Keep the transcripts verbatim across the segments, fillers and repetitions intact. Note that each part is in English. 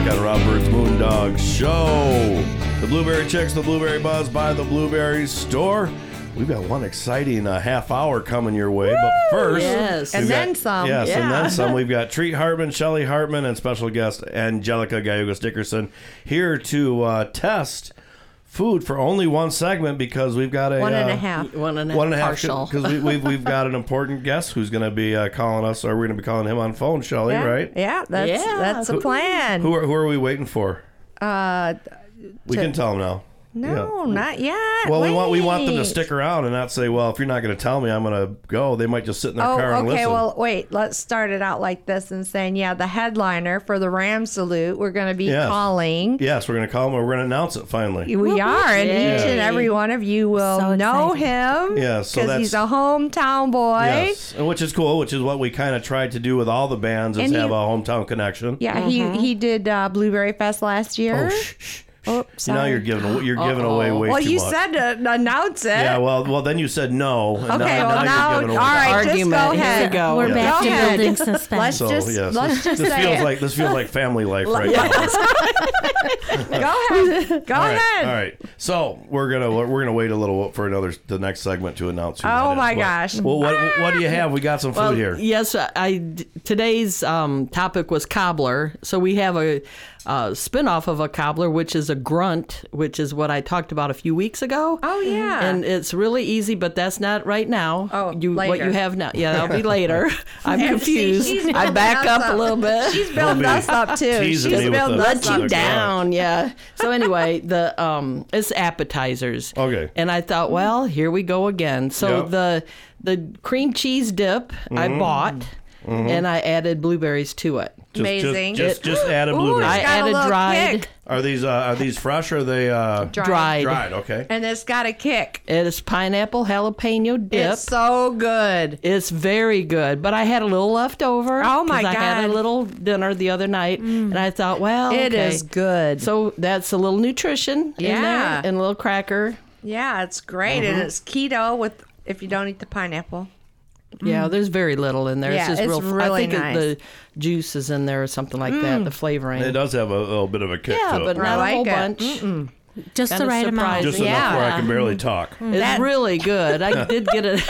back on Rob Bird's Moondog Show. The Blueberry Chicks, the Blueberry Buzz by the Blueberry Store. We've got one exciting uh, half hour coming your way, but first... Yes. And we've then got- some. Yes, and Yeah. then some. We've got Treat Hartman, Shelly Hartman, and special guest Angelica Gallegos-Dickerson here to uh, test food for only one segment because we've got a... One and uh, a half. One and a One and a half, partial. because we, we've we've got an important guest who's going to be uh, calling us, or we're going to be calling him on phone, Shelly, Yeah. right? Yeah, that's Yeah. that's the plan. Who are who are we waiting for? uh, We to- can tell them now. no, Yeah. not yet. Well, we want we want them to Wait. stick around and not say, well, if you're not going to tell me, I'm going to go. They might just sit in their Oh, car and okay. listen. Well, wait. Let's start it out like this and saying, yeah, the headliner for the Ram Salute, we're going to be Yes. calling. Yes, we're going to call him and we're going to announce it finally. We are, and Yay. each and every one of you will So know excited. him. Yeah, so because he's a that's- hometown boy. Yes, and which is cool, which is what we kind of tried to do with all the bands is And he- have a hometown connection. Yeah, he he did uh, Blueberry Fest last year. Oh, shh, shh. Oh, See, now sorry. you're giving you're giving away way Well, too you much. said to announce it. Yeah, well, well, then you said no. And Okay, now, well, now, now, you're all giving away right, the- just Argument. go Here ahead. we go. We're Yeah. back Go to ahead. building Let's suspense. So just yes, let's this, just this say feels it. like this feels like family life right now. Go ahead. Go All right, ahead. all right. So we're gonna we're gonna wait a little for another the next segment to announce. Who Oh, that is. my What- gosh. Well, what what do you have? We got some food Well, here. yes, I today's um, topic was cobbler. So we have a uh, spin-off of a cobbler, which is a grunt, which is what I talked about a few weeks ago. Oh, yeah. And it's really easy, but that's not right now. Oh, you what later. you have now? Yeah, that'll be later. I'm And confused. she- she's I building back us up a little bit. She's building be us up too. She's teasing me with building the- us Let up. you the down, yeah. So anyway, the um, it's appetizers. Okay. And I thought, well, here we go again. So Yep. the the cream cheese dip I Mm-hmm. bought, and I added blueberries to it. Just, Amazing. Just, just, just add a Ooh, blueberry. I it's got a added little dried. kick. Are these uh, are these fresh or are they uh, Dried. Dried. dried? Okay. And it's got a kick. It is pineapple jalapeno dip. It's so good. It's very good, but I had a little left over. Oh, my 'cause I had God. a little dinner the other night, and I thought, well, It okay. is good. So that's a little nutrition in Yeah. there, and a little cracker. Yeah, it's great. Mm-hmm. And it's keto with if you don't eat the pineapple. Yeah, there's very little in there. Yeah, it's just it's real. really I think it- nice. the juice is in there or something like that. The flavoring. It does have a little bit of a kick yeah, to but it. not I a whole like it. bunch. Just Kinda the right amount. Just surprising. enough where I Yeah. can barely talk. It's That- really good. I did get it.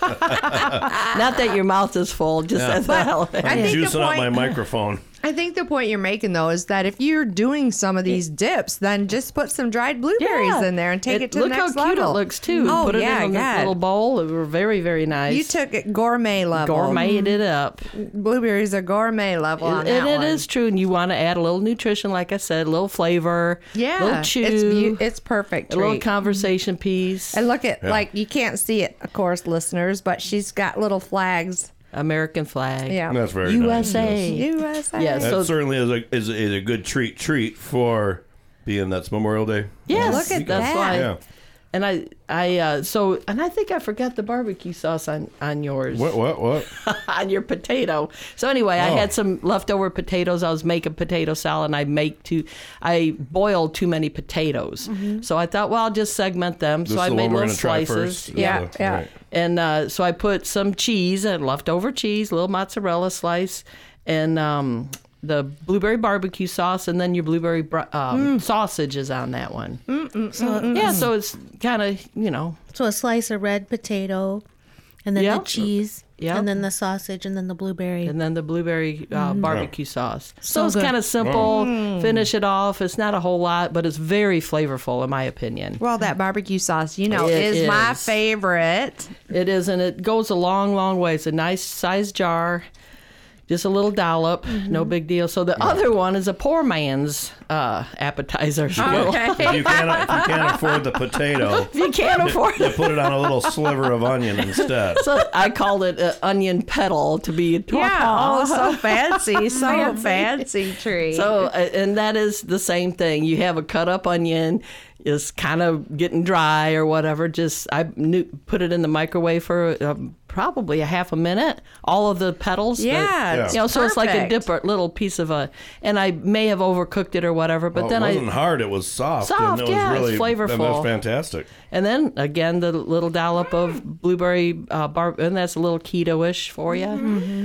Not that your mouth is full, just Yeah. as the hell. I think the Juicing up my point- microphone. I think the point you're making though is that if you're doing some of these dips, then just put some dried blueberries Yeah. in there and take it, to the look next how cute level. it looks too. Oh Put it yeah, in a God. little bowl. It were very, very nice. You took it gourmet level. gourmeted it up. Blueberries are gourmet level on and that it one. is true. And you want to add a little nutrition, like I said, a little flavor, Yeah, a little chew, it's beau- it's perfect. a little treat. conversation piece. And look at Yeah. like you can't see it, of course, listeners, but she's got little flags. American flag. Yeah, That's very U nice. S A. U S A. Yeah, That So- certainly is a is, is a good treat treat for being that's Memorial Day. Yes, Look at that's that. why. Yeah. And I, I, uh, so, and I think I forgot the barbecue sauce on on yours. What what what? On your potato. So anyway, I Oh. had some leftover potatoes. I was making potato salad, and I make too. I boiled too many potatoes. So I thought, well, I'll just segment them. This so is I the made one we're little gonna try slices. first. Yeah, Is the- yeah. right. And uh, so I put some cheese and leftover cheese, little mozzarella slice, and um, the blueberry barbecue sauce, and then your blueberry br- um, sausage is on that one. So, Yeah, so it's kind of, you know, so a slice of red potato, and then Yep. the cheese, Yep. and then the sausage, and then the blueberry. and then the blueberry uh, barbecue sauce. So, So it's good. kind of simple. Finish it off. It's not a whole lot, but it's very flavorful, in my opinion. Well, that barbecue sauce, you know, It is, my is. favorite. It is, and it goes a long, long way. It's a nice sized jar. Just a little dollop, no big deal. So the other one is a poor man's uh, appetizer. If you can't if you can't afford the potato, If you can't afford you it. put it on a little sliver of onion instead. So I called it an onion petal to be a Yeah. Oh, torta. so fancy. So fancy tree. So, uh, and that is the same thing. You have a cut up onion, it's kind of getting dry or whatever. Just I knew, put it in the microwave for uh, probably a half a minute. All of the petals. that- yeah, Yeah. it's you know, so it's like a perfect. dipper, little piece of a, and I may have overcooked it or whatever, but Well, then it I, wasn't hard. It was soft. Soft, and it was yeah, it's really, flavorful. And that's fantastic. and then again the little dollop of blueberry uh, bar, and that's a little keto-ish for you. Mm-hmm.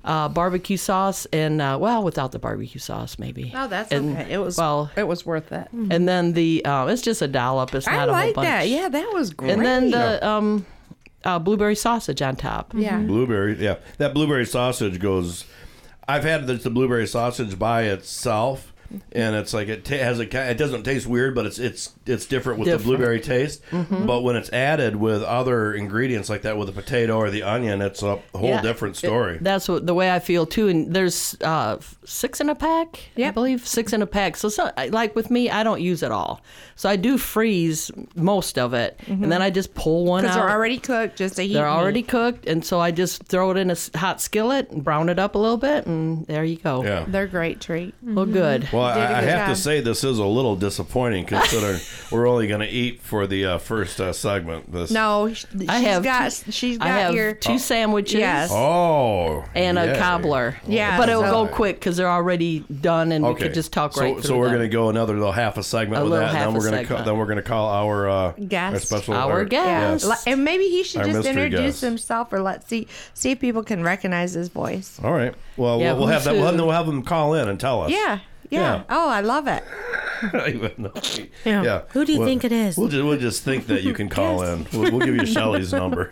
uh, barbecue sauce, and uh, well, without the barbecue sauce, maybe. Oh, that's And, okay. It was well, it was worth it. and then the uh, it's just a dollop. It's I not a whole like bunch. that. Yeah, that was great. And then the um, uh, blueberry sausage on top. yeah. Blueberry, yeah. That blueberry sausage goes. I've had the, the blueberry sausage by itself, and it's like it ta- has a. ki- It doesn't taste weird, but it's it's it's different with Different. the blueberry taste. But when it's added with other ingredients like that, with the potato or the onion, it's a whole Yeah. different story. It- that's what the way I feel too. And there's uh, six in a pack. I Yep. believe six in a pack. So, so I- like with me, I don't use it all. So I do freeze most of it, and then I just pull one out. Because they're already cooked, just a heat. They're meat. already cooked, and so I just throw it in a s- hot skillet and brown it up a little bit, and there you go. Yeah. They're a great treat. Well, good. Well, Did a I, I good have to job. say this is a little disappointing considering we're only going to eat for the uh, first uh, segment. This. No, sh- she's I have got two, she's got I have your two sandwiches. Yes. Oh. And a yay. cobbler. Yeah, But it'll so- go quick because they're already done, and we Okay. could just talk so, right So through we're them. going to go another little half a segment A with little that, and half then we're a going to segment. then we're going to call our uh, Guest. our special Our our- guest. yes. And maybe he should Our just mystery introduce guest. himself, or let's see see if people can recognize his voice. All right. Well, Yeah, we'll, we'll have who's that. We'll have, who? we'll have them call in and tell us. Yeah, yeah. Yeah. Oh, I love it. Even though- Yeah. yeah. Who do you We'll- think it is? We'll just, we'll just think that you can call in. We'll, we'll give you Shelly's number.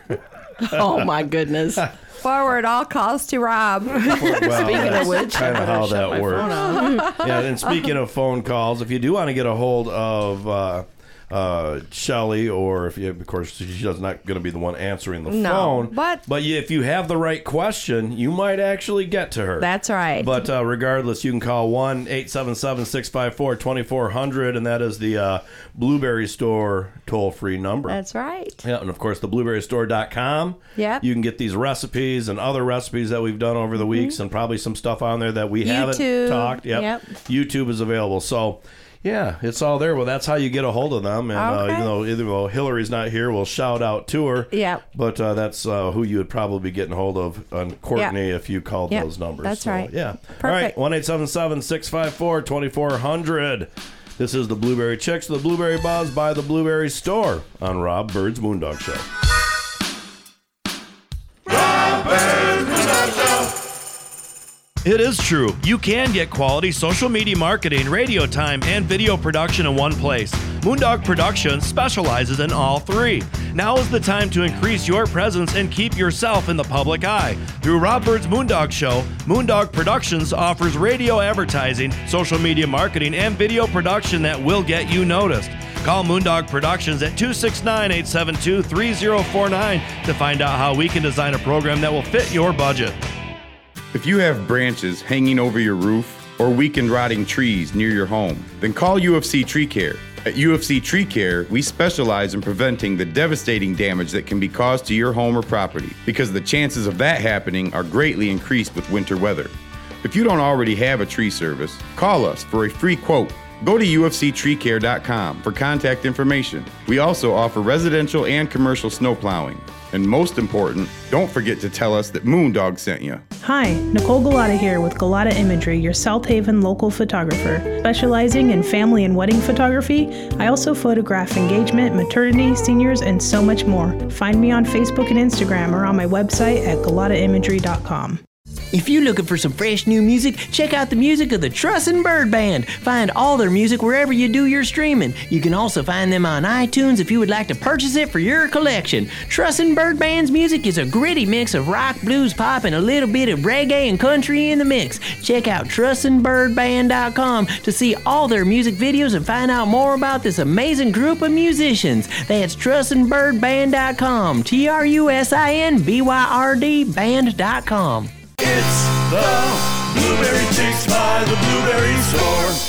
Oh my goodness! Forward all calls to Rob. Well, Speaking of which, kind I of better how shut that my works. phone off. Yeah, and speaking of phone calls, if you do want to get a hold of uh, uh, Shelly, or if you, of course, she's not going to be the one answering the No, phone, but- but you, if you have the right question, you might actually get to her. That's right. But uh, regardless, you can call one eight seven seven, six five four, two four zero zero, and that is the uh, Blueberry Store toll-free number. That's right. Yeah, and of course, the blueberry store dot com. Yep. You can get these recipes and other recipes that we've done over the weeks, and probably some stuff on there that we haven't YouTube. talked. Yep. Yep. YouTube is available. So, yeah, it's all there. Well, that's how you get a hold of them. And uh, Okay. even though either well, Hillary's not here, we'll shout out to her. Yep. But uh, that's uh, who you would probably be getting a hold of on Courtney if you called Yep. those numbers. That's So, right. Yeah. All Perfect. right. one eight seven seven, six five four, two four zero zero. This is the Blueberry Chicks, the Blueberry Buzz by the Blueberry Store on Rob Bird's Moondog Show. It is true. You can get quality social media marketing, radio time, and video production in one place. Moondog Productions specializes in all three. Now is the time to increase your presence and keep yourself in the public eye. Through Rob Bird's Moondog Show, Moondog Productions offers radio advertising, social media marketing, and video production that will get you noticed. Call Moondog Productions at two six nine, eight seven two, three zero four nine to find out how we can design a program that will fit your budget. If you have branches hanging over your roof or weak and rotting trees near your home, then call U F C Tree Care. At U F C Tree Care, we specialize in preventing the devastating damage that can be caused to your home or property, because the chances of that happening are greatly increased with winter weather. If you don't already have a tree service, call us for a free quote. Go to U F C tree care dot com for contact information. We also offer residential and commercial snow plowing. And most important, don't forget to tell us that Moondog sent you. Hi, Nicole Galata here with Galata Imagery, your South Haven local photographer. Specializing in family and wedding photography, I also photograph engagement, maternity, seniors, and so much more. Find me on Facebook and Instagram or on my website at galata imagery dot com. If you're looking for some fresh new music, check out the music of the Trussin' Bird Band. Find all their music wherever you do your streaming. You can also find them on iTunes if you would like to purchase it for your collection. Trussin' Bird Band's music is a gritty mix of rock, blues, pop, and a little bit of reggae and country in the mix. Check out trussin bird band dot com to see all their music videos and find out more about this amazing group of musicians. That's trussin bird band dot com. T R U S I N B Y R D band dot com. It's the Blueberry Chicks by the Blueberry Store.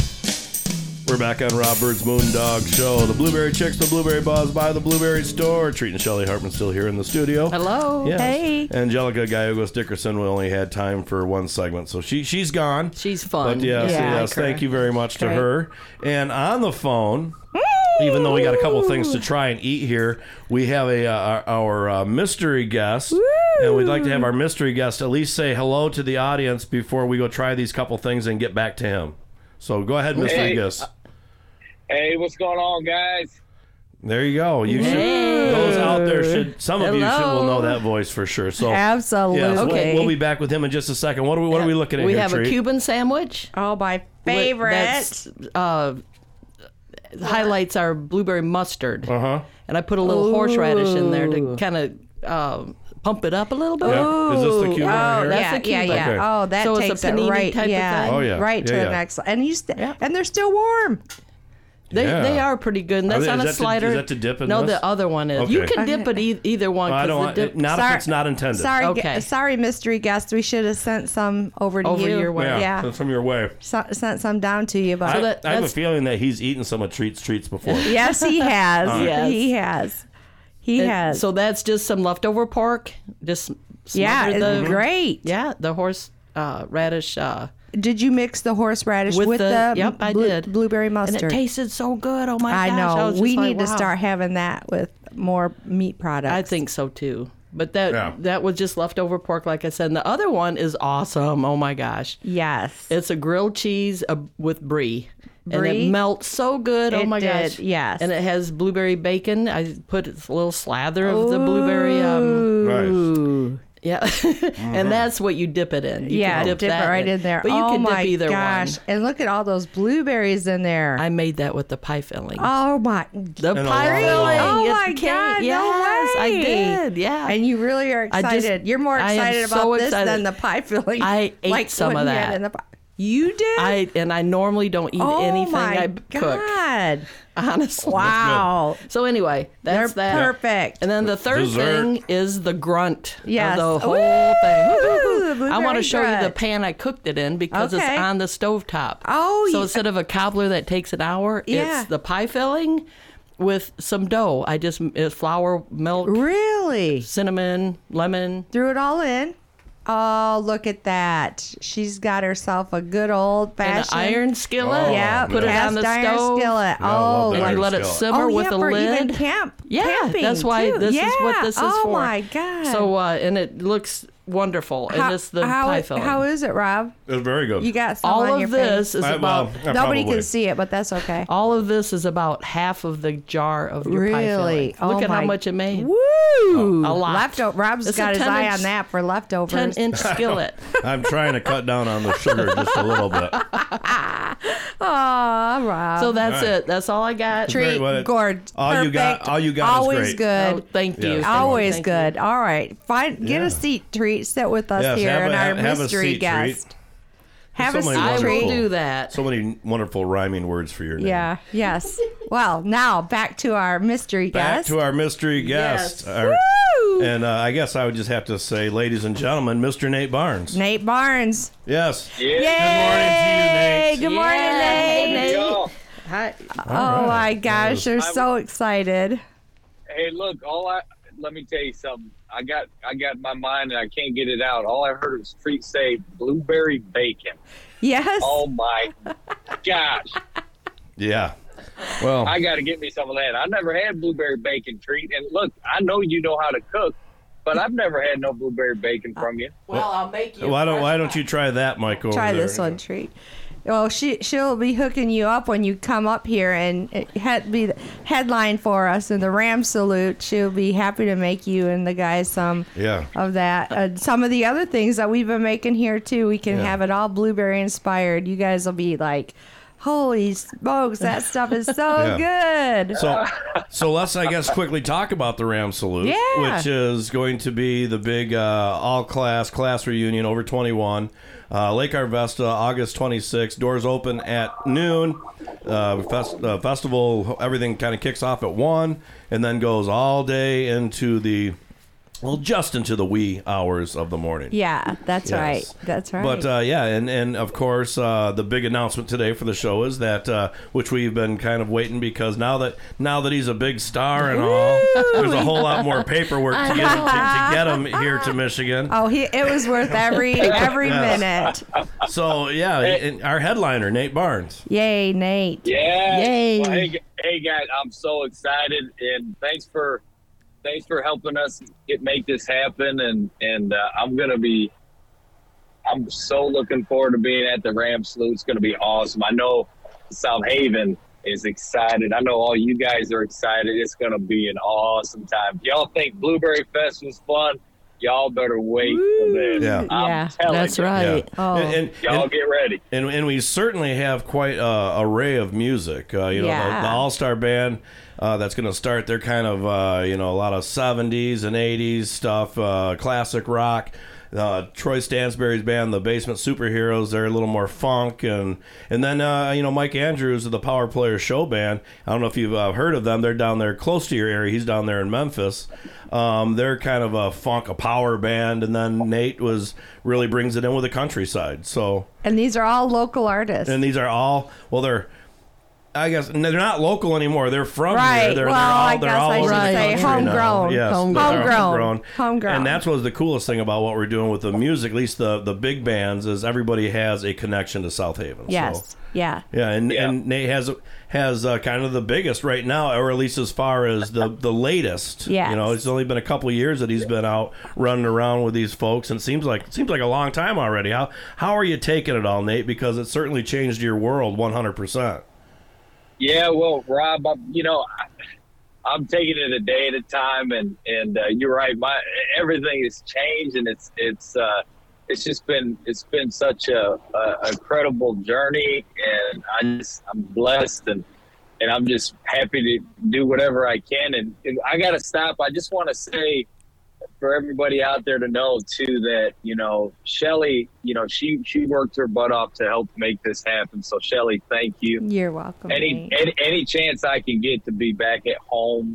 We're back on Rob Bird's Moondog Show. The Blueberry Chicks, the Blueberry Buzz by the Blueberry Store. Treat and Shelly Hartman still here in the studio. Hello. Yes. Hey. Angelica Gallegos Dickerson, we only had time for one segment, so she she's gone. She's fun. But yes, Yeah, I yes, like her. thank you very much to Great. her. And on the phone, even though we got a couple things to try and eat here, we have a uh, our, our uh, mystery guest, and we'd like to have our mystery guest at least say hello to the audience before we go try these couple things and get back to him. So go ahead, mystery Hey. guest. Hey, what's going on, guys? There you go. You should. Hey. Those out there should. Some of you should, will know Hello. that voice for sure. So Absolutely. yes, we'll- Okay. we'll, be back with him in just a second. What are we? What are we looking at We here, have Treat? a Cuban sandwich. Oh, my with- favorite. That's, uh, highlights our blueberry mustard. Uh huh. And I put a little horseradish in there to kind of uh, pump it up a little bit. Yeah. Is this the Cuban Oh, right here? That's yeah, the yeah, Cuban. yeah. Okay. Oh, that So it's a takes it panini right, type of yeah, thing? Oh, yeah. right to Yeah, the yeah. next. And you st- and they're still warm. They, Yeah. they are pretty good. And Are that's they- on is a that to- slider. is that to dip in No, this? the other one is. Okay. You can dip it e- either one. Well, I 'cause don't the want. dip- Not Sorry- if it's not intended. Sorry, Okay. gu- sorry, mystery guest. We should have sent some over to Over you. your way. Yeah. Yeah, That's from your way. So- sent some down to you, but I, that- I have a that's- feeling that he's eaten some of Treat's treats before. yes, he has. Yes. He has. He and has. So that's just some leftover pork. Just yeah, smother it's the, great. Yeah, the horse uh, radish. Uh, Did you mix the horseradish with, With the, the- yep, I blue- did. blueberry and mustard? it tasted so good. Oh my I gosh! know. was just we like, need to wow. start having that with more meat products. I think so too. But that Yeah. that was just leftover pork, like I said. And the other one is awesome. Oh my gosh! Yes. It's a grilled cheese uh, with brie. And Brie? it melts so good. Oh It my did, gosh. yes. And it has blueberry bacon. I put a little slather of the blueberry. Um, Nice. yeah. and that's what you dip it in. You yeah, can dip, dip that it right in there. But you oh can my dip either gosh. one. And look at all those blueberries in there. I made that with the pie filling. oh my. the And a pie lot. filling. Oh It my came- God, no Yes, I way. did. Yeah. And you really are I just- excited. You're more I am excited about so this excited. than the pie filling. I ate like some what of you had that. in the pie. You did? I and I normally don't eat oh anything my I cook. God. Honestly. Wow. So anyway, that's They're that. perfect. And then the third Dessert. thing is the grunt Yes. of the Woo! whole thing. The I want blueberry to show you the grunt. pan I cooked it in because Okay. it's on the stovetop. Oh, So you- instead of a cobbler that takes an hour, Yeah. it's the pie filling with some dough. I just it's flour, milk, Really? cinnamon, lemon. Threw it all in. Oh, look at that. She's got herself a good old And an fashioned iron skillet. Oh, yeah, Put it cast on the iron stove. skillet. Yeah, I love oh, that And iron you let it skillet. simmer oh, with yeah, a for lid. even camp. Yeah, camping, that's why too. this yeah. is what this is oh, for. Oh my God. So uh, and it looks wonderful. And how, it's the how, pie filling. how is it, Rob? It's very good. You got some All on your of this face. is I- about well, yeah, Nobody probably. can see it, but that's okay. all of this is about half of the jar of your pie Really? filling. Look Oh at how my- much it made. Woo! A lot. Leftover. Rob's It's a got his ten eye inch- on that for leftovers. Ten inch skillet. I'm trying to cut down on the sugar just a little bit. Oh, Rob. So that's All right. it. That's all I got. treat, Well, gourd. all you got- perfect, all you got is Always great. good. Oh, thank you. Yes. Thank you. Always Thank good. you. All right. Find get Yeah. a seat, treat. Sit with us Yes, here have and a- our have a mystery seat, guest. Treat. Have There's a so seat, many I will wonderful- treat. do that. So many wonderful rhyming words for your name. Yeah. Yes. Well, now back to our mystery Back guest. to our mystery guest. Yes. Our- Woo! and uh, I guess I would just have to say, ladies and gentlemen, Mister Nate Barnes. Nate Barnes. Yes. Yay! Good morning to you, Nate. Good morning, Yay, Nate. Nate. Hi. Oh my gosh, they're so excited. Hey, look, all I let me tell you something. I got I got in my mind and I can't get it out. All I heard was Treat say blueberry bacon. Yes. Oh my gosh. Yeah. Well, I gotta get me some of that. I never had blueberry bacon, Treat. And look, I know you know how to cook, but I've never had no blueberry bacon from you. Well, I'll make you. why don't why don't you try that, Mike? Over Try there? this one, treat. Well, she she'll be hooking you up when you come up here and it had be the headline for us in the Ram salute. She'll be happy to make you and the guys some Yeah. of that. Uh, some of the other things that we've been making here too. We can Yeah. have it all blueberry inspired. You guys will be like, holy smokes, that stuff is so good. So, so let's, I guess, quickly talk about the Ram Salute, Yeah. which is going to be the big uh, all-class class reunion over twenty-one. Uh, Lake Arvesta, August twenty-sixth. Doors open at noon. Uh, fest, uh, festival, everything kind of kicks off at one and then goes all day into the, well, just into the wee hours of the morning. Yeah, that's Yes. right. That's right. But uh, yeah, and, and of course, uh, the big announcement today for the show is that, uh, which we've been kind of waiting because now that now that he's a big star and all, there's a whole lot more paperwork to get to, to get him here to Michigan. oh, he, it was worth every every Yes. minute. So yeah, and our headliner Nate Barnes. Yay, Nate. Yeah. Yay. Well, hey, gu- hey guys, I'm so excited and thanks for thanks for helping us get make this happen and and uh, I'm gonna be I'm so looking forward to being at the Ram Salute. It's gonna be awesome. I know South Haven is excited. I know all you guys are excited. It's going to be an awesome time. If y'all think Blueberry Fest was fun, y'all better wait for this. Yeah. I'm Yeah, telling that's you. right. Yeah. Oh. And, and, Y'all and, get ready. and, and we certainly have quite a array of music. Uh, you know, Yeah. the, the All-Star Band uh, that's going to start. They're kind of, uh, you know, a lot of seventies and eighties stuff, uh, classic rock. Uh, Troy Stansberry's band, the Basement Superheroes, they're a little more funk, and and then uh, you know, Mike Andrews of the Power Players Show Band. I don't know if you've uh, heard of them. They're down there close to your area. He's down there in Memphis. Um, they're kind of a funk, a power band, and then Nate was really brings it in with the countryside. So, And these are all local artists. and these are all well, they're. I guess they're not local anymore. They're from Right. here. They're, Well, they're all, I they're guess all I over should the say country now. homegrown. Yes, Homegrown. they're Homegrown. Homegrown. And that's what's the coolest thing about what we're doing with the music, at least the, the big bands, is everybody has a connection to South Haven. yes. So, Yeah. yeah, and, Yeah. and Nate has has uh, kind of the biggest right now, or at least as far as the, the latest. Yes. You know, it's only been a couple of years that he's been out running around with these folks, and it seems like it seems like a long time already. How how are you taking it all, Nate? Because it certainly changed your world one hundred percent. Yeah, well, Rob, I'm, you know, I, I'm taking it a day at a time, and and uh, you're right. My everything has changed, and it's it's uh, it's just been it's been such a, a incredible journey, and I just I'm blessed, and and I'm just happy to do whatever I can. And, and I got to stop. I just want to say for everybody out there to know too that, you know, Shelly, you know, she she worked her butt off to help make this happen. So Shelly, thank you. You're welcome. Any, Nate. any any chance I can get to be back at home,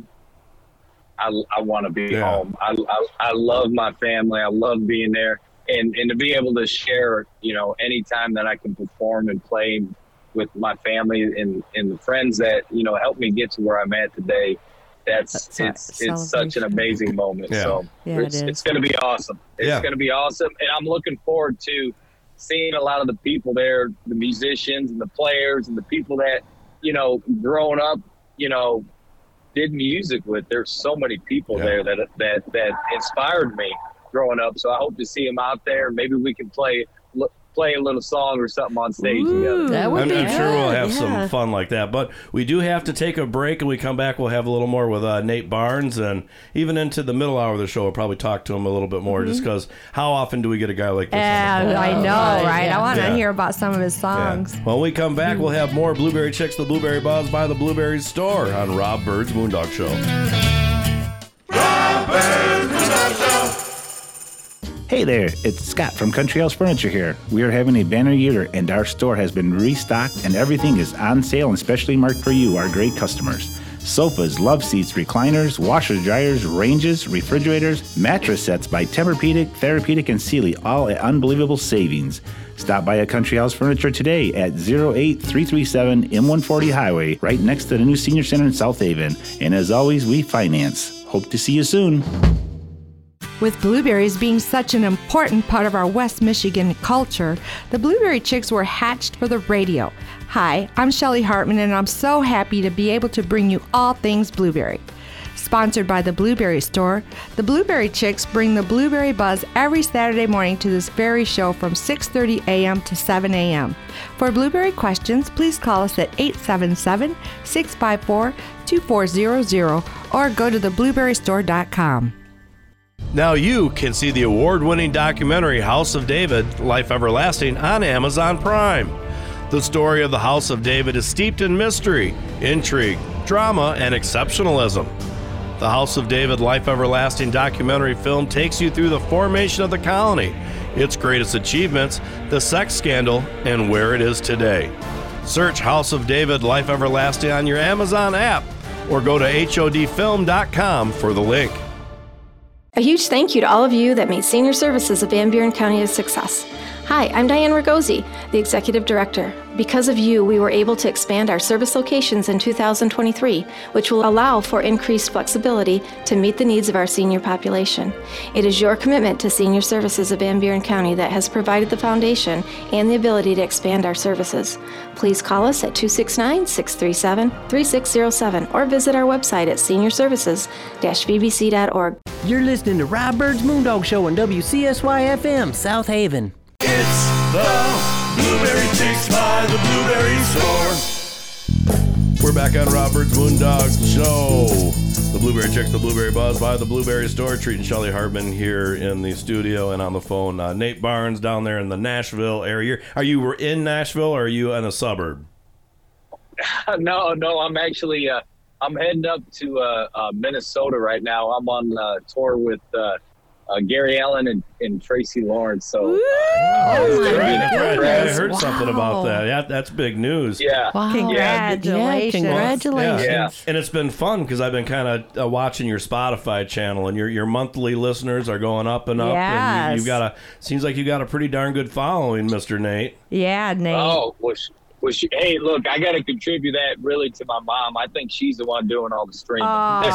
I, I want to be Yeah. home. I, I I love my family. I love being there, and and to be able to share, you know, any time that I can perform and play with my family and and the friends that, you know, helped me get to where I'm at today. That's, That's a it's it's such an celebration. amazing moment. Yeah. So Yeah, it it's, is. it's going to be awesome. It's Yeah. going to be awesome, and I'm looking forward to seeing a lot of the people there, the musicians and the players and the people that, you know, growing up, you know, did music with. There's so many people Yeah. there that that that inspired me growing up. So I hope to see them out there. Maybe we can play l- play a little song or something on stage together. That would I'm, be I'm sure we'll good, have yeah. some fun like that. But we do have to take a break, and we come back, we'll have a little more with uh, Nate Barnes, and even into the middle hour of the show, we'll probably talk to him a little bit more, just because how often do we get a guy like this? on the Yeah, phone? I know, Right, right? yeah. I want to Yeah. hear about some of his songs. Yeah. When we come back, we'll have more Blueberry Chicks, the Blueberry Buzz by the Blueberry Store on Rob Bird's Moondog Show. Hey there, it's Scott from Country House Furniture here. We are having a banner year and our store has been restocked and everything is on sale and specially marked for you, our great customers. Sofas, love seats, recliners, washers, dryers, ranges, refrigerators, mattress sets by Tempur-Pedic, Therapeutic, and Sealy, all at unbelievable savings. Stop by a Country House Furniture today at oh eight three three seven M one forty Highway, right next to the new Senior Center in South Haven. And as always, we finance. Hope to see you soon. With blueberries being such an important part of our West Michigan culture, the Blueberry Chicks were hatched for the radio. Hi, I'm Shelly Hartman, and I'm so happy to be able to bring you all things blueberry. Sponsored by the Blueberry Store, the Blueberry Chicks bring the blueberry buzz every Saturday morning to this very show from six thirty a.m. to seven a.m. For blueberry questions, please call us at eight seven seven, six five four, two four zero zero or go to the blueberry store dot com. Now you can see the award-winning documentary House of David, Life Everlasting on Amazon Prime. The story of the House of David is steeped in mystery, intrigue, drama, and exceptionalism. The House of David, Life Everlasting documentary film takes you through the formation of the colony, its greatest achievements, the sex scandal, and where it is today. Search House of David, Life Everlasting on your Amazon app or go to H O D film dot com for the link. A huge thank you to all of you that made Senior Services of Van Buren County a success. Hi, I'm Diane Ragosi, the Executive Director. Because of you, we were able to expand our service locations in two thousand twenty-three, which will allow for increased flexibility to meet the needs of our senior population. It is your commitment to Senior Services of Van Buren County that has provided the foundation and the ability to expand our services. Please call us at two six nine, six three seven, three six zero seven or visit our website at senior services dash v b c dot org. You're listening to Rob Bird's Moondog Show on W C S Y F M, South Haven. It's the Blueberry Chicks by the Blueberry Store. We're back on Robert's Moondog Show. The Blueberry Chicks, the Blueberry Buzz by the Blueberry Store. Treating Shelly Hartman here in the studio and on the phone. Uh, Nate Barnes down there in the Nashville area. Are you in Nashville or are you in a suburb? no, no, I'm actually uh, I'm heading up to uh, uh, Minnesota right now. I'm on uh, tour with uh, uh, Gary Allen and, and Tracy Lawrence. So, uh, oh my I heard wow. something about that. Yeah, that's big news. Yeah. Wow. Congratulations. Yeah, congratulations. Yeah. Yeah. And it's been fun because I've been kind of uh, watching your Spotify channel, and your your monthly listeners are going up and up. Yes. And you, you've got a seems like you got a pretty darn good following, Mister Nate. Yeah, Nate. Oh, well, Well, she, hey, look, I got to contribute that really to my mom. I think she's the one doing all the streaming.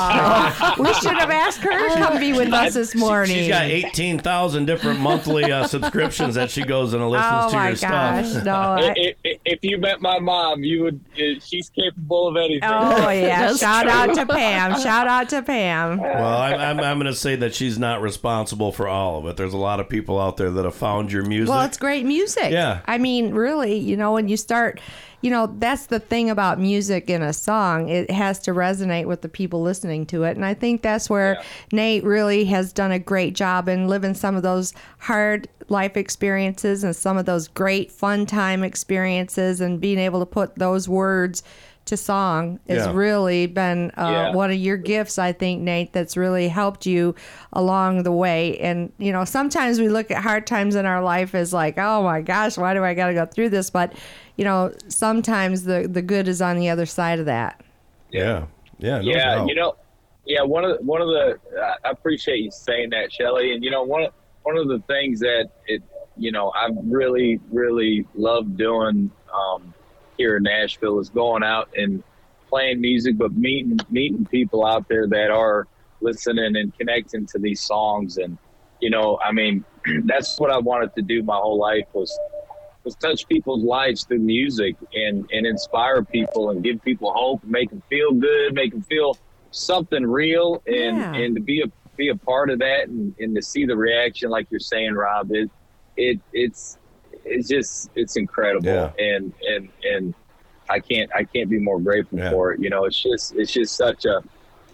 Oh, we should have asked her to come be with us this morning. She's got eighteen thousand different monthly uh, subscriptions that she goes and listens oh to your my gosh, stuff. No, I... if, if, if you met my mom, you would. She's capable of anything. Oh, yeah. Shout true. out to Pam. Shout out to Pam. Well, I'm, I'm, I'm going to say that she's not responsible for all of it. There's a lot of people out there that have found your music. Well, it's great music. Yeah. I mean, really, you know, when you start... You know, that's the thing about music in a song. It has to resonate with the people listening to it. And I think that's where yeah. Nate really has done a great job in living some of those hard life experiences and some of those great fun time experiences, and being able to put those words to song has yeah. really been uh, yeah. one of your gifts, I think, Nate, that's really helped you along the way. And, you know, sometimes we look at hard times in our life as like, oh my gosh, why do I got to go through this? But, you know, sometimes the, the good is on the other side of that. Yeah. Yeah. No yeah. doubt. You know, yeah. One of the, one of the, I appreciate you saying that, Shelly. And, you know, one of, one of the things that it, you know, I've really, really loved doing, um, here in Nashville is going out and playing music, but meeting meeting people out there that are listening and connecting to these songs. And, you know, I mean, that's what I wanted to do my whole life was was touch people's lives through music and, and inspire people and give people hope, make them feel good, make them feel something real, and, yeah. and to be a be a part of that and, and to see the reaction, like you're saying, Rob, it it it's it's just it's incredible. Yeah. and and and I can't I can't be more grateful Yeah. for it. You know, it's just it's just such a,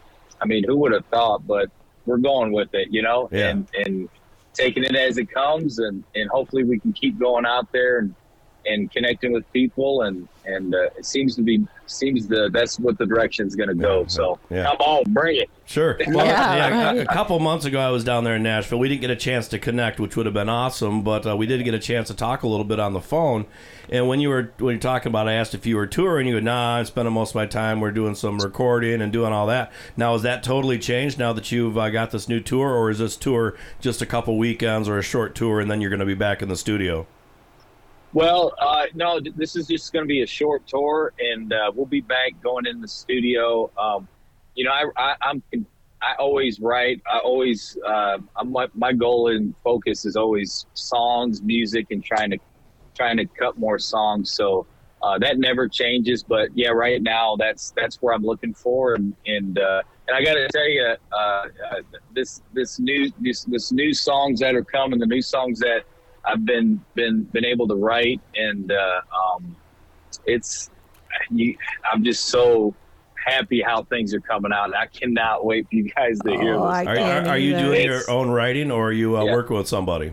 I mean, who would have thought? But we're going with it, you know, Yeah. and and taking it as it comes, and and hopefully we can keep going out there and and connecting with people, and and uh, it seems to be seems the that's what the direction's going to go. Yeah. So Yeah. come on, bring it. Sure. Well, Yeah, yeah, right. a, a couple months ago, I was down there in Nashville. We didn't get a chance to connect, which would have been awesome, but uh, we did get a chance to talk a little bit on the phone. And when you were when you're talking about, I asked if you were touring. You go, nah, I'm spending most of my time. We're doing some recording and doing all that. Now, is that totally changed now that you've uh, got this new tour, or is this tour just a couple weekends or a short tour, and then you're going to be back in the studio? Well, uh, no, th- this is just going to be a short tour, and uh, we'll be back going in the studio. Um, you know, I, I, I'm, I always write. I always, uh, I'm, my, my goal and focus is always songs, music, and trying to, trying to cut more songs. So uh, that never changes. But yeah, right now that's that's where I'm looking for, and and uh, and I got to tell you, uh, uh, this this new this this new songs that are coming, the new songs that I've been been been able to write, and uh, um, it's you, I'm just so happy how things are coming out. I cannot wait for you guys to hear Oh, this. I Are, can't are, are you either. doing It's- your own writing, or are you uh, Yeah. working with somebody?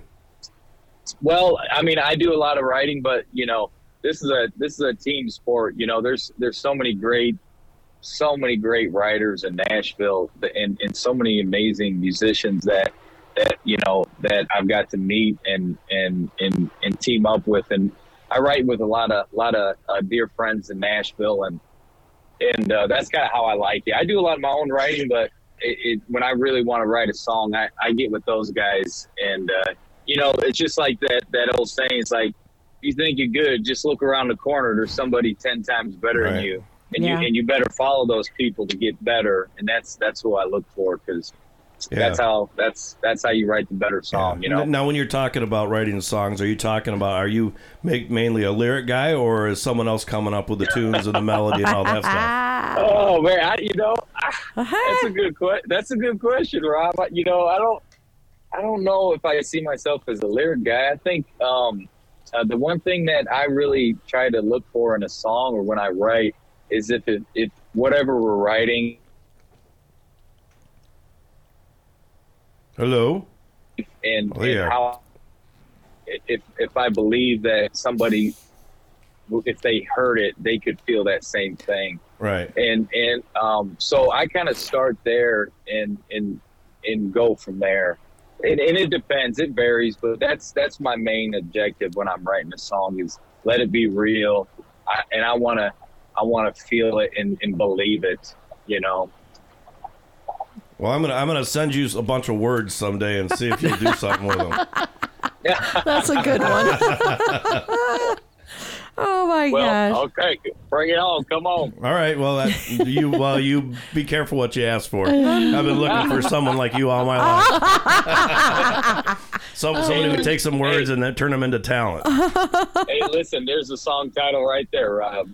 Well, I mean, I do a lot of writing, but you know, this is a this is a team sport. You know, there's there's so many great, so many great writers in Nashville, and, and so many amazing musicians that that you know that I've got to meet and and and, and team up with. And I write with a lot of lot of uh, dear friends in Nashville, and and uh, that's kind of how I like it. I do a lot of my own writing, but it, it, when I really want to write a song, I, I get with those guys, and uh, you know, it's just like that that old saying. It's like, if you think you're good, just look around the corner. There's somebody ten times better Right. than you, and Yeah. you and you better follow those people to get better. And that's that's who I look for, because Yeah. that's how that's that's how you write the better song. You know. Now, when you're talking about writing songs, are you talking about, are you make, mainly a lyric guy, or is someone else coming up with the tunes and the melody and all that stuff? Oh man, I, you know, that's a good que- That's a good question, Rob. You know, I don't, I don't know if I see myself as a lyric guy. I think um, uh, the one thing that I really try to look for in a song or when I write is if it, if whatever we're writing. Hello. And, Oh, and yeah. how if if I believe that somebody, if they heard it, they could feel that same thing. Right. And and um, so I kind of start there and and and go from there. And, and it depends. It varies, but that's that's my main objective when I'm writing a song is let it be real, I, and I want to I want to feel it and, and believe it. You know. Well, I'm gonna I'm gonna send you a bunch of words someday and see if you'll do something with them. That's a good one. Oh my Well, gosh. okay, bring it on. Come on. All right. Well, that, you well you be careful what you ask for. I've been looking for someone like you all my life. Some somebody who would take some words and then turn them into talent. Hey, listen, there's a song title right there, Rob.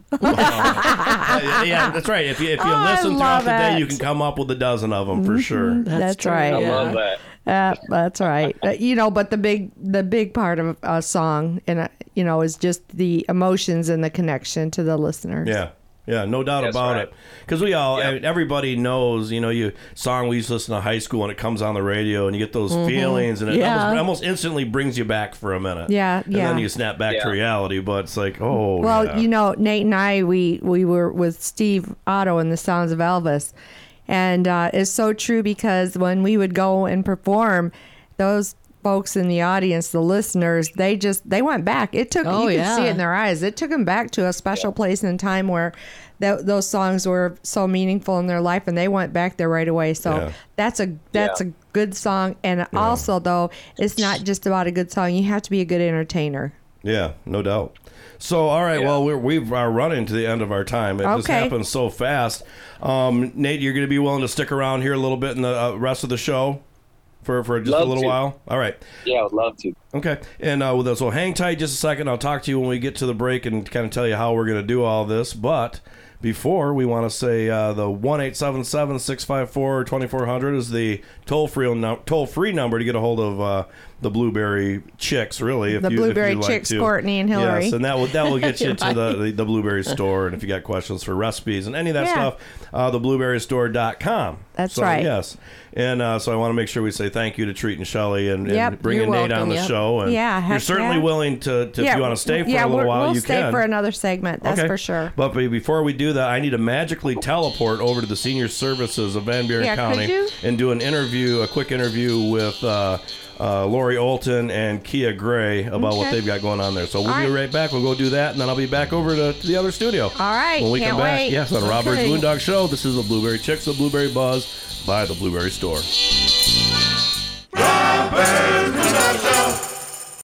yeah, yeah, that's right. If you if you Oh, I listen throughout love the day, it. you can come up with a dozen of them for sure. That's, true, right. I yeah. love that. Uh, that's right. Uh, you know, but the big the big part of a song, and uh, you know, is just the emotions and the connection to the listeners. Yeah. Yeah, no doubt That's about right. it. Because we all, Yep. I mean, everybody knows, you know, you song we used to listen to high school and it comes on the radio and you get those feelings and it Yeah. almost, almost instantly brings you back for a minute. Yeah, and yeah. then you snap back to Yeah. reality, but it's like, oh, Well, yeah. you know, Nate and I, we we were with Steve Otto in the Sounds of Elvis, and uh, it's so true because when we would go and perform, those folks in the audience, the listeners, they just they went back. It took Oh, you could yeah. see it in their eyes. It took them back to a special place and time where th- those songs were so meaningful in their life, and they went back there right away. So Yeah. that's a that's Yeah. a good song, and also though, it's not just about a good song. You have to be a good entertainer. Yeah, no doubt. So, all right, Yeah. well, we're, we are running to the end of our time. It just Okay. happened so fast. Um, Nate, you're going to be willing to stick around here a little bit in the uh, rest of the show for, for just Love a little to. while? All right. Yeah, I would love to. Okay. And uh, with us, so hang tight just a second. I'll talk to you when we get to the break and kind of tell you how we're going to do all this. But before, we want to say uh, the one eight seven seven, six five four, two four zero zero is the toll-free, no- toll-free number to get a hold of uh, the Blueberry Chicks, really. If The you, Blueberry if you'd like Chicks, to. Courtney and Hillary. Yes, and that will, that will get you to Right. the, the, the Blueberry store. And if you got questions for recipes and any of that Yeah. stuff, uh, the blueberry store dot com. That's So, right. Yes. And uh, so I want to make sure we say thank you to Treat and Shelley and, Yep, and bringing you're Nate welcome, on the yep. show. And Yeah, you're heck certainly yeah. willing to, to if you want to stay for yeah, a little we're- while, we'll you stay can. for another segment. That's Okay. for sure. But be- before we do that, I need to magically teleport over to the senior services of Van Buren Yeah, could County you? and do an interview, a quick interview with uh, uh, Lori Olton and Kia Gray about what Okay. they've got going on there. So we'll All be right. right back. We'll go do that, and then I'll be back over to, to the other studio. All right, When we can't come back, wait. yes, on Robert's Okay. Moondog Show. This is the Blueberry Chicks, the Blueberry Buzz by the Blueberry Store.